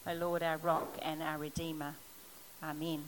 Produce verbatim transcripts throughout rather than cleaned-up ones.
O Lord, our rock and our redeemer. Amen.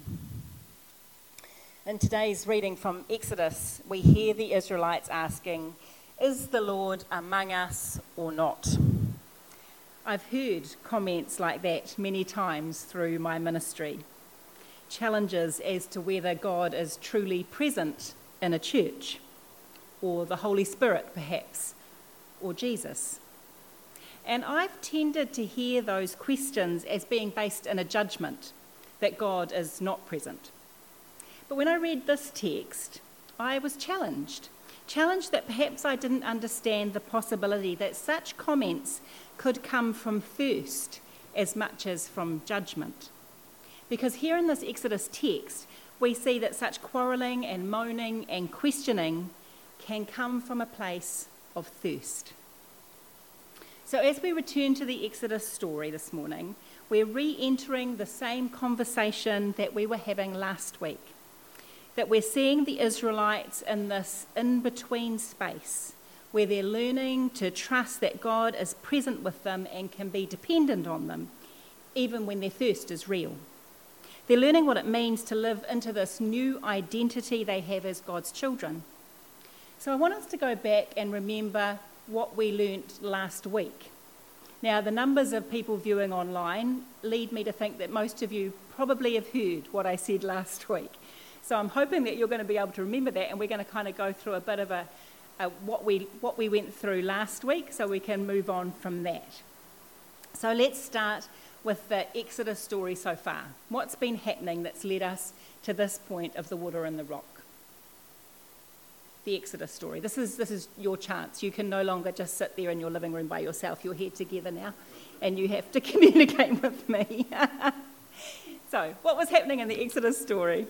In today's reading from Exodus, we hear the Israelites asking, "Is the Lord among us or not?" I've heard comments like that many times through my ministry. Challenges as to whether God is truly present in a church, or the Holy Spirit perhaps, or Jesus. And I've tended to hear those questions as being based in a judgment that God is not present. But when I read this text, I was challenged. Challenged that perhaps I didn't understand the possibility that such comments could come from thirst as much as from judgment. Because here in this Exodus text, we see that such quarrelling and moaning and questioning can come from a place of thirst. So as we return to the Exodus story this morning, we're re-entering the same conversation that we were having last week. That we're seeing the Israelites in this in-between space where they're learning to trust that God is present with them and can be dependent on them, even when their thirst is real. They're learning what it means to live into this new identity they have as God's children. So I want us to go back and remember what we learnt last week. Now, the numbers of people viewing online lead me to think that most of you probably have heard what I said last week. So I'm hoping that you're going to be able to remember that, and we're going to kind of go through a bit of a, a what we what we went through last week so we can move on from that. So let's start with the Exodus story so far. What's been happening that's led us to this point of the water and the rock? The Exodus story. This is this is your chance. You can no longer just sit there in your living room by yourself. You're here together now, and you have to communicate with me. So, what was happening in the Exodus story?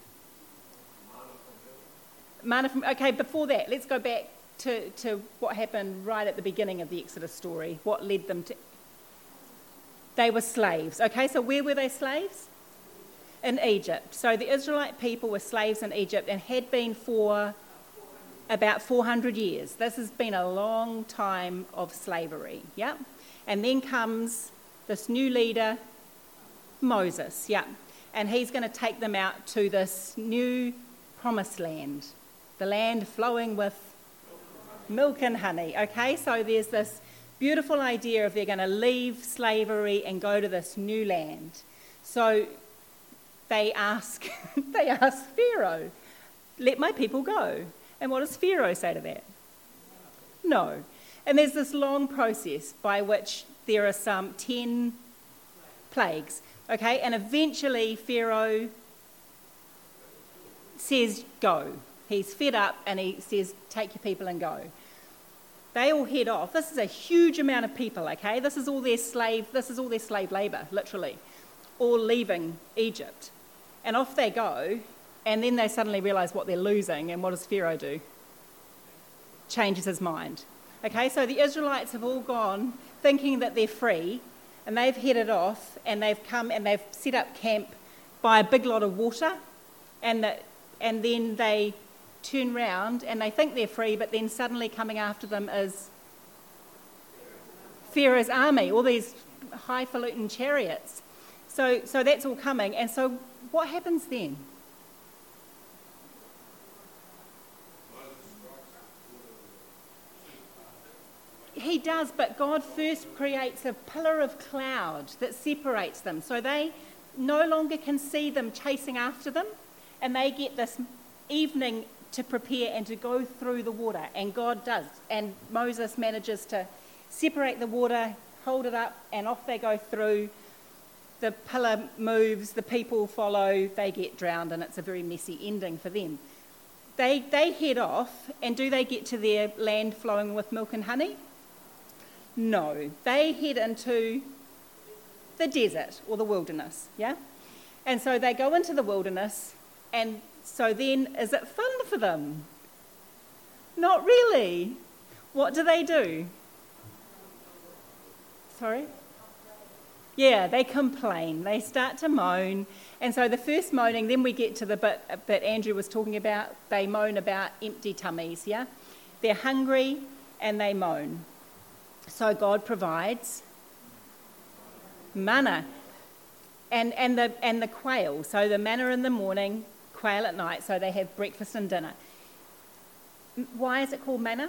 Manna from, okay, before that, let's go back to, to what happened right at the beginning of the Exodus story. What led them to... They were slaves. Okay, so where were they slaves? In Egypt. So the Israelite people were slaves in Egypt and had been for about four hundred years. This has been a long time of slavery, yeah? And then comes this new leader, Moses, yeah? And he's going to take them out to this new promised land, the land flowing with milk and honey, okay? So there's this beautiful idea of they're going to leave slavery and go to this new land. So they ask, they ask Pharaoh, "Let my people go." And what does Pharaoh say to that? No. And there's this long process by which there are some ten plagues, okay? And eventually Pharaoh says, "Go." He's fed up and he says, "Take your people and go." They all head off. This is a huge amount of people, okay? This is all their slave, this is all their slave labour, literally, all leaving Egypt. And off they go. And then they suddenly realise what they're losing, and what does Pharaoh do? Changes his mind. Okay, so the Israelites have all gone thinking that they're free, and they've headed off, and they've come and they've set up camp by a big lot of water, and that, and then they turn round and they think they're free, but then suddenly coming after them is Pharaoh's army, all these highfalutin chariots. So, so that's all coming, and so what happens then? He does, but God first creates a pillar of cloud that separates them. So they no longer can see them chasing after them, and they get this evening to prepare and to go through the water, and God does. And Moses manages to separate the water, hold it up, and off they go through. The pillar moves, the people follow, they get drowned, and it's a very messy ending for them. They, they head off, and do they get to their land flowing with milk and honey? No, they head into the desert or the wilderness, yeah? And so they go into the wilderness, and so then is it fun for them? Not really. What do they do? Sorry? Yeah, they complain. They start to moan. And so the first moaning, then we get to the bit that Andrew was talking about. They moan about empty tummies, yeah? They're hungry and they moan. So God provides manna. and, and, the, and the quail. So the manna in the morning, quail at night, so they have breakfast and dinner. Why is it called manna?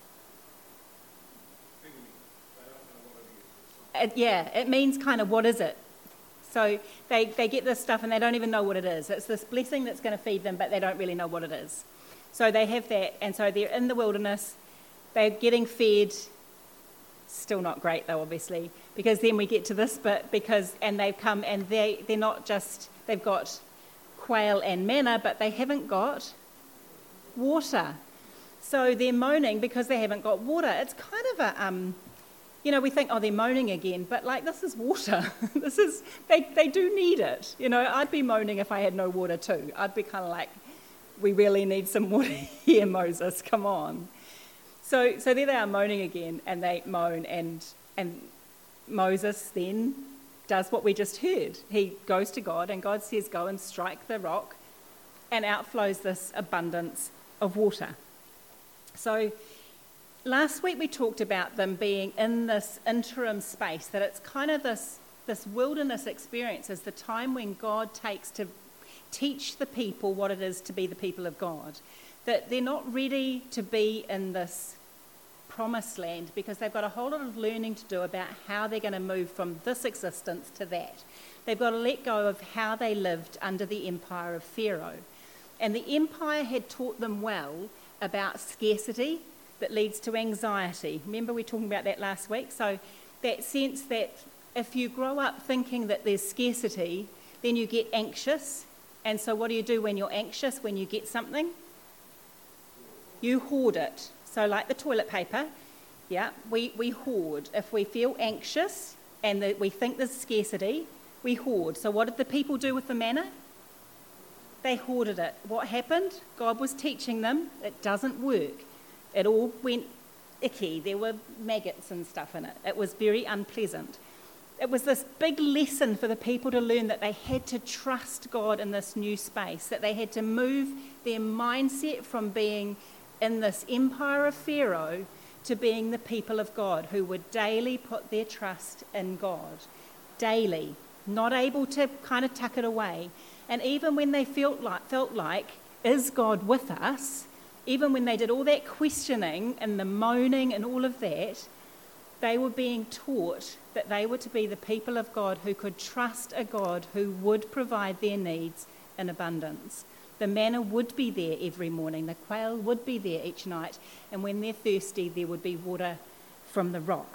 It, yeah, it means kind of what is it? So they, they get this stuff and they don't even know what it is. It's this blessing that's going to feed them, but they don't really know what it is. So they have that, and so they're in the wilderness, they're getting fed. Still not great though, obviously, because then we get to this bit, because and they've come and they, they're not just, they've got quail and manna, but they haven't got water. So they're moaning because they haven't got water. It's kind of a, um, you know, we think, oh, they're moaning again, but like this is water. this is, they, they do need it. You know, I'd be moaning if I had no water too. I'd be kind of like, we really need some water here, Moses, come on. So so there they are moaning again, and they moan, and and Moses then does what we just heard. He goes to God, and God says, go and strike the rock, and out flows this abundance of water. So last week we talked about them being in this interim space, that it's kind of this, this wilderness experience is the time when God takes to teach the people what it is to be the people of God. That they're not ready to be in this promised land because they've got a whole lot of learning to do about how they're going to move from this existence to that. They've got to let go of how they lived under the empire of Pharaoh. And the empire had taught them well about scarcity that leads to anxiety. Remember we were talking about that last week? So that sense that if you grow up thinking that there's scarcity, then you get anxious. And so what do you do when you're anxious, when you get something? You hoard it. So like the toilet paper, yeah, we, we hoard. If we feel anxious and the, we think there's scarcity, we hoard. So what did the people do with the manna? They hoarded it. What happened? God was teaching them it doesn't work. It all went icky. There were maggots and stuff in it. It was very unpleasant. It was this big lesson for the people to learn that they had to trust God in this new space, that they had to move their mindset from being in this empire of Pharaoh to being the people of God who would daily put their trust in God. Daily. Not able to kind of tuck it away. And even when they felt like, felt like, is God with us? Even when they did all that questioning and the moaning and all of that, they were being taught that they were to be the people of God who could trust a God who would provide their needs in abundance. The manna would be there every morning. The quail would be there each night. And when they're thirsty, there would be water from the rock.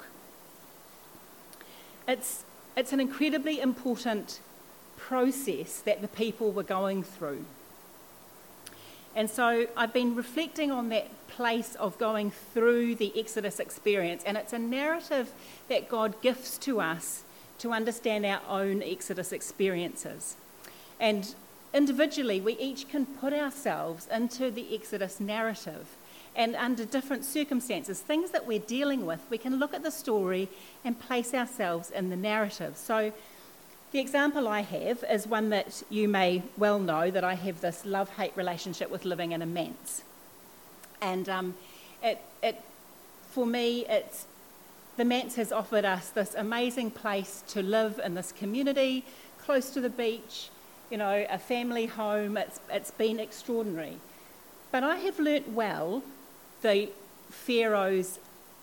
It's, it's an incredibly important process that the people were going through. And so I've been reflecting on that place of going through the Exodus experience, and it's a narrative that God gifts to us to understand our own Exodus experiences. And individually, we each can put ourselves into the Exodus narrative, and under different circumstances, things that we're dealing with, we can look at the story and place ourselves in the narrative. So the example I have is one that you may well know, that I have this love-hate relationship with living in a manse. And um, it, it, for me, it's, the manse has offered us this amazing place to live in this community, close to the beach, you know, a family home. It's, it's been extraordinary. But I have learnt well the Pharaoh's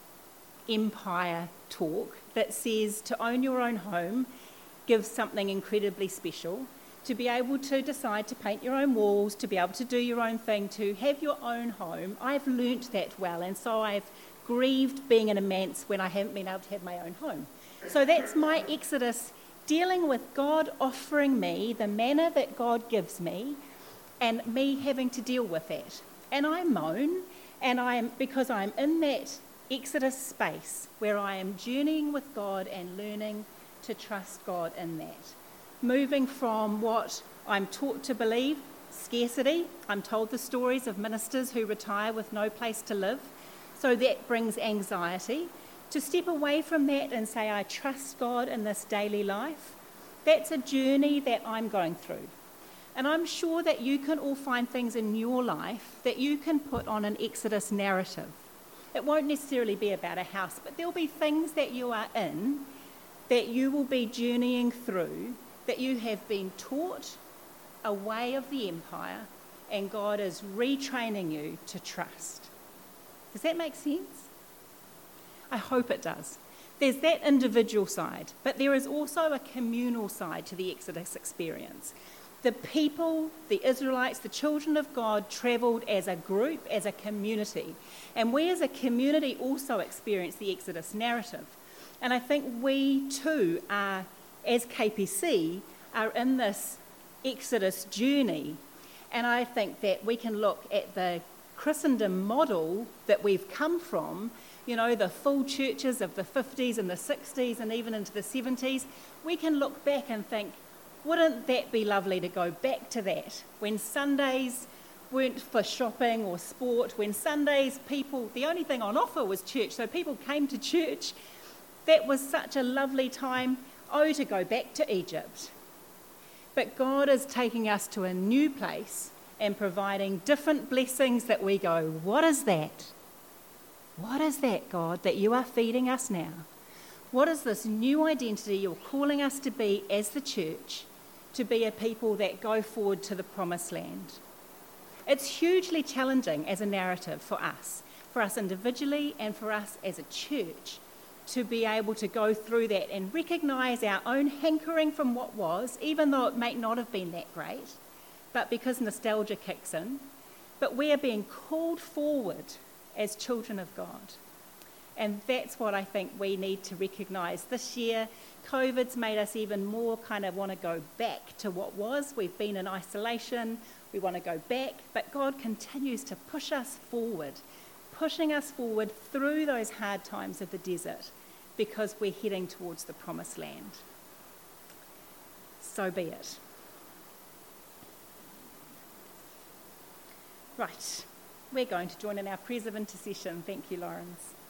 empire talk that says to own your own home gives something incredibly special. To be able to decide to paint your own walls, to be able to do your own thing, to have your own home. I've learnt that well, and so I've grieved being in a manse when I haven't been able to have my own home. So that's my Exodus, dealing with God offering me the manna that God gives me, and me having to deal with that. And I moan, and I am because I'm in that Exodus space where I am journeying with God and learning to trust God in that. Moving from what I'm taught to believe, scarcity. I'm told the stories of ministers who retire with no place to live, so that brings anxiety. To step away from that and say, I trust God in this daily life, that's a journey that I'm going through. And I'm sure that you can all find things in your life that you can put on an Exodus narrative. It won't necessarily be about a house, but there'll be things that you are in that you will be journeying through that you have been taught a way of the empire and God is retraining you to trust. Does that make sense? I hope it does. There's that individual side, but there is also a communal side to the Exodus experience. The people, the Israelites, the children of God travelled as a group, as a community. And we as a community also experience the Exodus narrative. And I think we too are, as K P C, are in this Exodus journey. And I think that we can look at the Christendom model that we've come from, you know, the full churches of the fifties and the sixties and even into the seventies. We can look back and think, wouldn't that be lovely to go back to that? When Sundays weren't for shopping or sport, when Sundays people, the only thing on offer was church, so people came to church. That was such a lovely time. Oh, to go back to Egypt. But God is taking us to a new place and providing different blessings that we go, what is that? What is that, God, that you are feeding us now? What is this new identity you're calling us to be as the church, to be a people that go forward to the promised land? It's hugely challenging as a narrative for us, for us individually and for us as a church, to be able to go through that and recognise our own hankering from what was, even though it may not have been that great, but because nostalgia kicks in. But we are being called forward as children of God. And that's what I think we need to recognise. This year, COVID's made us even more kind of want to go back to what was. We've been in isolation, we want to go back, but God continues to push us forward, pushing us forward through those hard times of the desert because we're heading towards the promised land. So be it. Right, we're going to join in our prayers of intercession. Thank you, Lawrence.